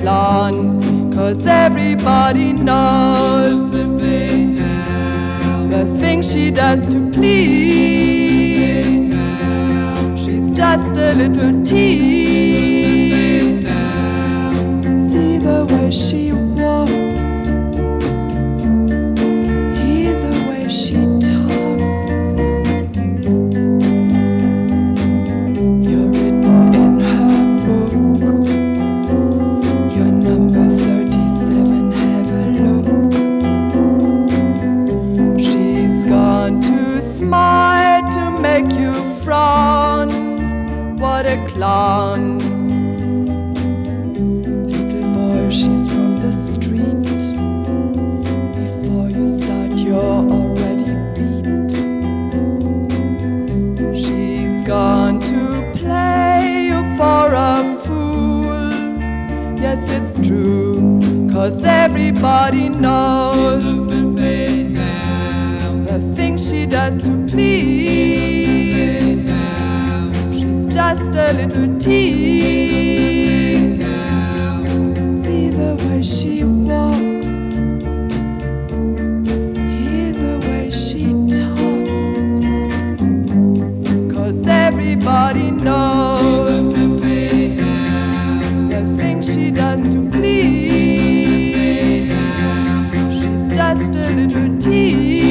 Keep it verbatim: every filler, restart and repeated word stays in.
clown, 'cause everybody knows the things she does to please. She's just a little tease. See the way she walks, hear the way she talks. You're written in her book. You're number thirty-seven, have a look. She's gone to smile to make you frown. What a clown. Little boy, she's from the street. Before you start, you're already beat. She's gone to play you for a fool. Yes, it's true, 'cause everybody knows the things she does to please. She's just a little tease. See the way she walks, hear the way she talks, 'cause everybody knows the things she does to please. She's just a little tease.